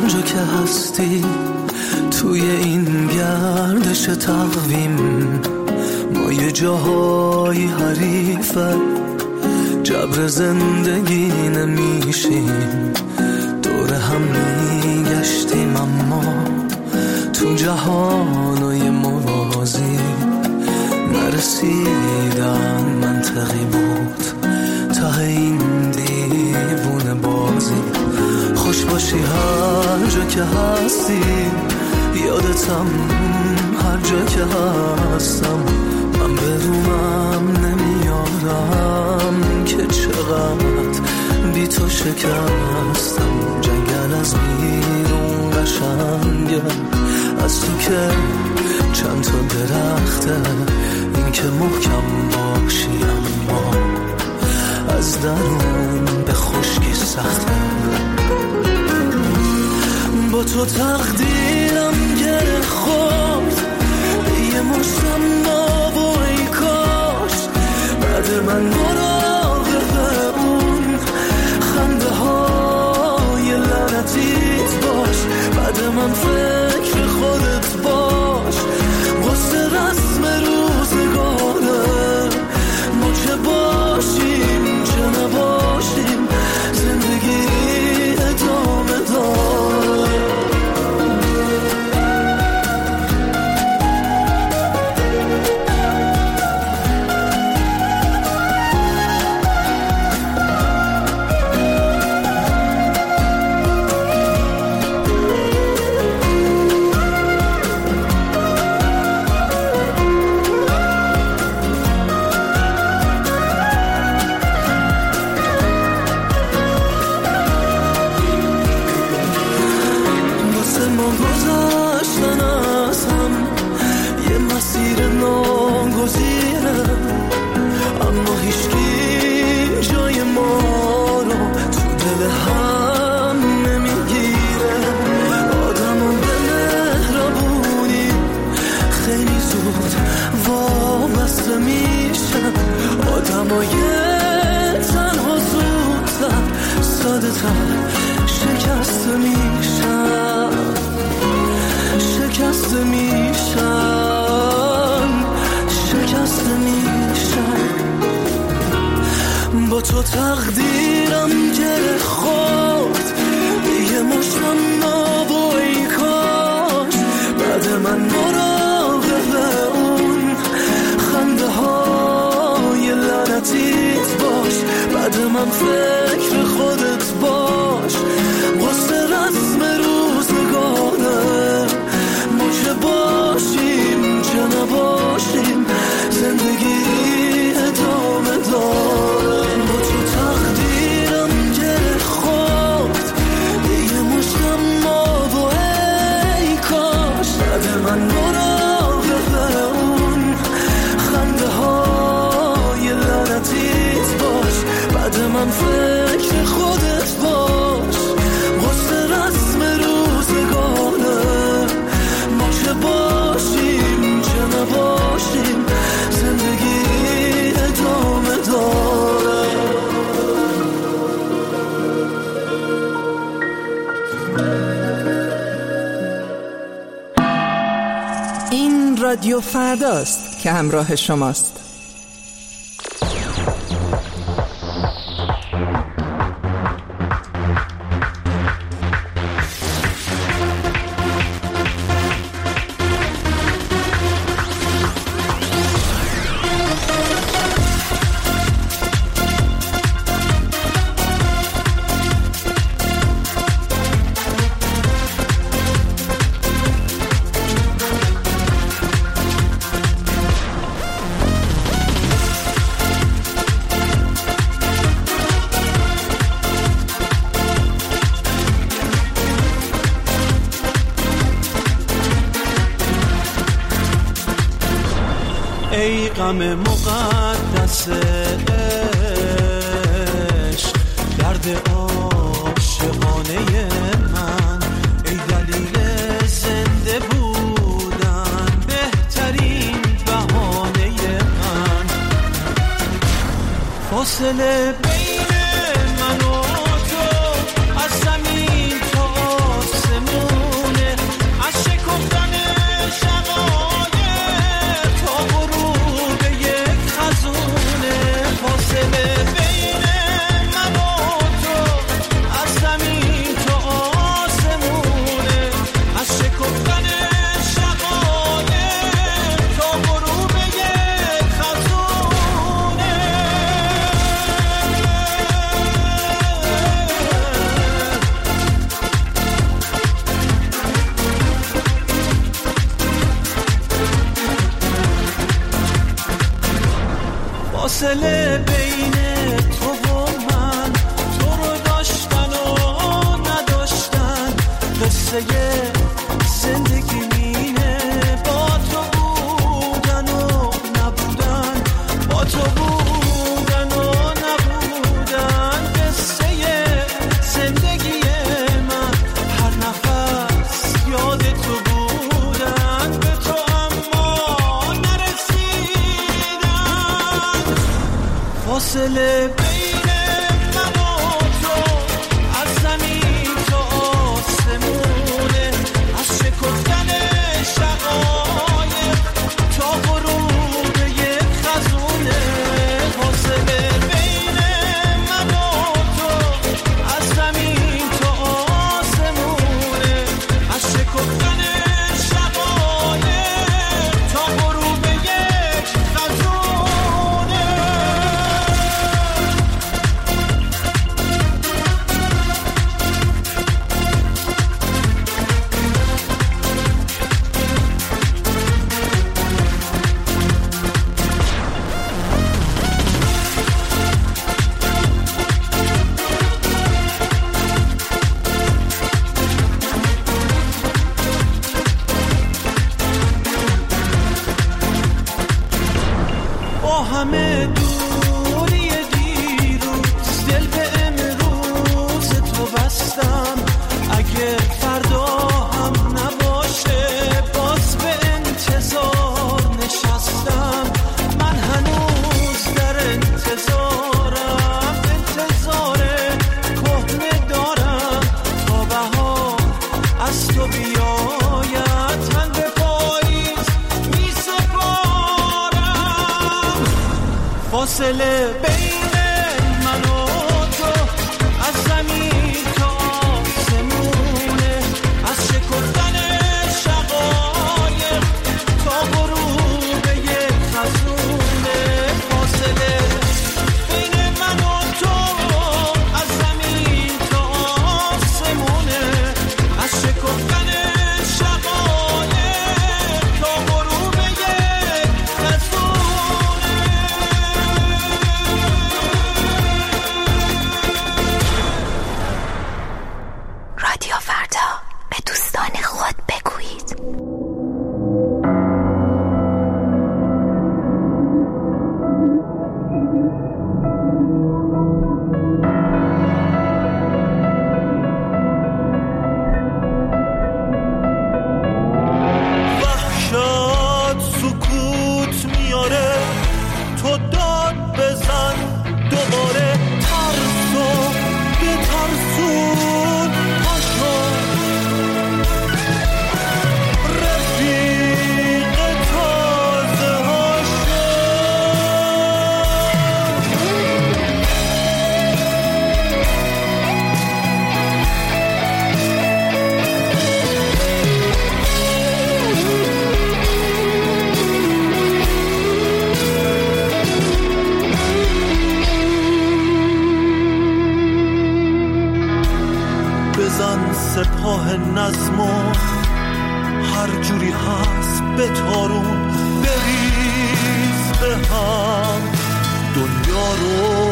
جا که هستی توی این گردش تقویم، ما یه جاهای حریفه جبر زندگی نمیشیم، دور هم میگشتیم اما تو جهانای موازی نرسیدن. منطقی بود ته این دیوونه بازی. خوش باشی هر جا که هستی، یادتم هر جا که هستم. من برومم نمیارم که چقدر بی تو شکستم. جنگل از بیرون قشنگه، از تو که چند تا درخته، این که محکم باشی اما از درون به خشکی سخته. با تو تقدیرم گره خورد، یه مشتم ناب و ای کاش بعد من مراقب اون خنده های لعنتیت باش. بعد من فکر خودت باش، واسه رسم روزگاره ما چه باشیم چه نباشیم، زندگی ادامه داره. با تو تقدیرم گره خورد، یه مشتم ناب و ای کاش بعد من مراقب اون خنده های لعنتیت باش. بعد من فکر خودت باش، واسه رسم روزگاره ما چه باشیم چه نباشیم، زندگی ادامه داره. با تو تقدیرم گره خورد، یه مشتم ناب و ای کاش بعد من مراقب اون خنده های لعنتیت باش. بعد من فکر خودت باش، واسه رسم روزگاره ما چه باشیم چه نباشیم، زندگی ادامه داره. این رادیو فرداست که همراه شماست. ای غم مقدس عشق، درد عاشقانه من، ای دلیل زنده بودن، بهترین بهانه من. فاصله بین من و تو از زمین تا آسمون فاصله بین تو و من، تو رو داشتن و نداشتن، قصه زندگی مینه، با تو بودن و نبودن، با تو بودن و نبودن، قصه زندگی من، هر نفس یاد تو بودن، به تو اما نرسیدن. فاصله بین من و تو از زمین تا آسمونه، از شکفتن شقایق تا غروب یک خزونه. فاصله بین من و تو از زمین تا آسمونه، از شکفتن شقایق تا غروب یک خزونه. با همه دوری دیروز دل به امروز تو بستم، اگه فردا هم نباشه باز به انتظار نشستم. من هنوز در انتظارم، انتظار کهنه دارم تا بهار از تو بیاید، تن به پاییز می سپارم. فاصله بین من و تو از زمین تا آسمونه، از شکفتن شقایق تا غروب یک خزونه. فاصله بین من و تو از زمین تا آسمونه، از شکفتن شقایق تا غروب یک خزونه. رادیو فردا، به دوستان خود بگویید. وحشت سکوت میاره، تو داد بزن دوباره، ترسو به ترسون پاشو، رفیق تازه هاشو. بزن سپاه نظمو، هر جوری هست به تارون، بریز به هم دنیا رو،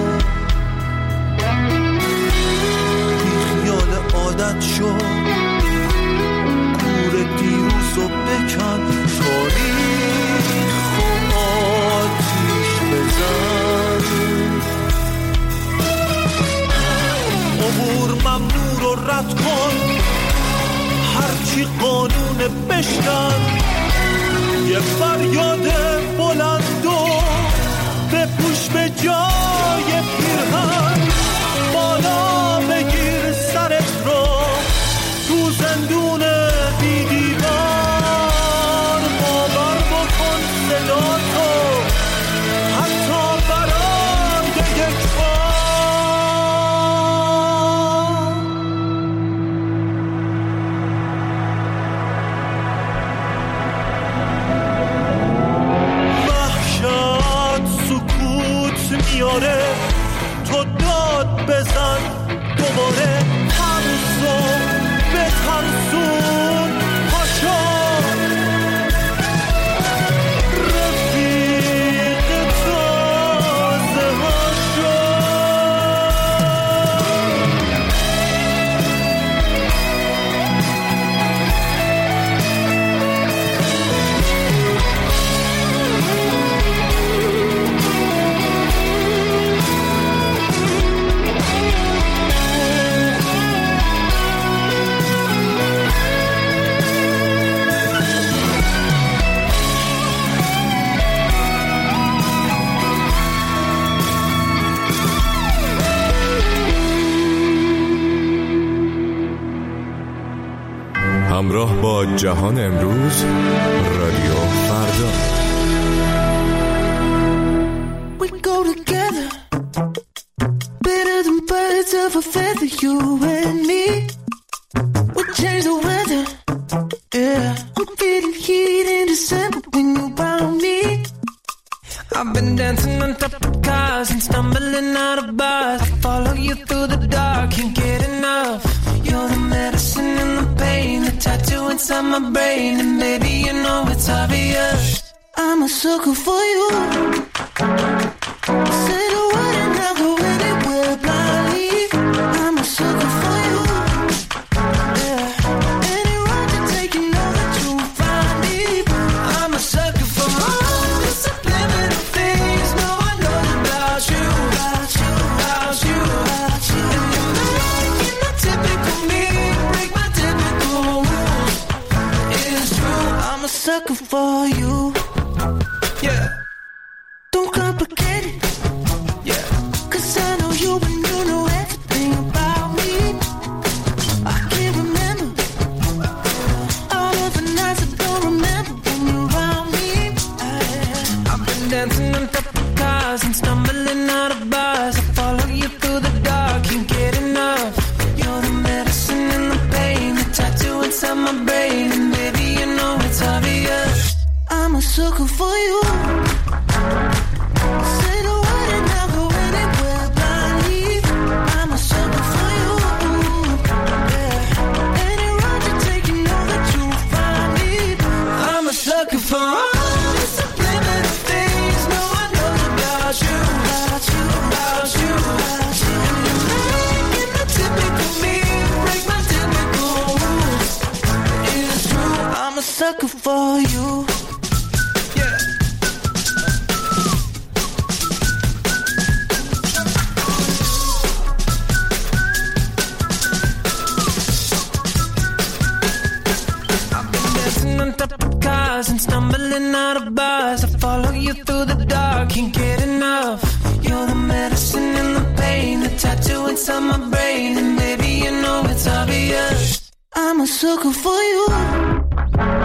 بی خیال عادت شو، گور دیروزو بکن، تاریخ و آتیش بزن. امور ممنوع رو رد کن، هرچی قانون بشکن، یه فریاد بلند و بپوش به جای پیرهن، بالا بگیر سرت رو تو زندون بی دیوار، باور بکن صدا تو حتی برای یک بار. وحشت سکوت میاره، تو داد بزن دوباره، ترسو به ترسون پاشو، رفیق تو همراه با جهان امروز، رادیو فردا. We go together, better than birds of a feather, you and me. We change the weather, yeah. I'm feeling heat in December when you found me. I've been dancing on top of cars and stumbling out of bars. I follow you through the dark, can't get enough. You're the medicine and the pain, the tattoo inside my brain, and baby you know it's obvious. I'm a sucker for you. Say the word and I'll go anywhere blindly. I'm a sucker for you. Yeah. Any road you take, you know that you'll find me. I'm a sucker for all the subliminal things no one knows about you, about you, about you, about you. And you're making the typical me break my typical rules. It's true, I'm a sucker for you. Yeah. Don't complicate it. Yeah. 'Cause I know you and you know everything about me. I can't remember all of the nights I don't remember when you're around me. I've been dancing on top of cars and stumbling out of bars. I follow you through the dark, can't get enough. You're the medicine and the pain, the tattoo inside my brain, and baby you know it's obvious. I'm a sucker for you. Say the word and I'll go anywhere blindly. I'm a sucker for you. Yeah. Any road you take, you know that you'll find me. I'm a sucker for all the subliminal things no one knows about you, about you, about you, about you. And you're making the typical me break my typical rules. It's true, I'm a sucker for you. And stumbling out of bars, I follow you through the dark, can't get enough. You're the medicine and the pain, the tattoo inside my brain, and baby you know it's obvious. I'm a sucker for you.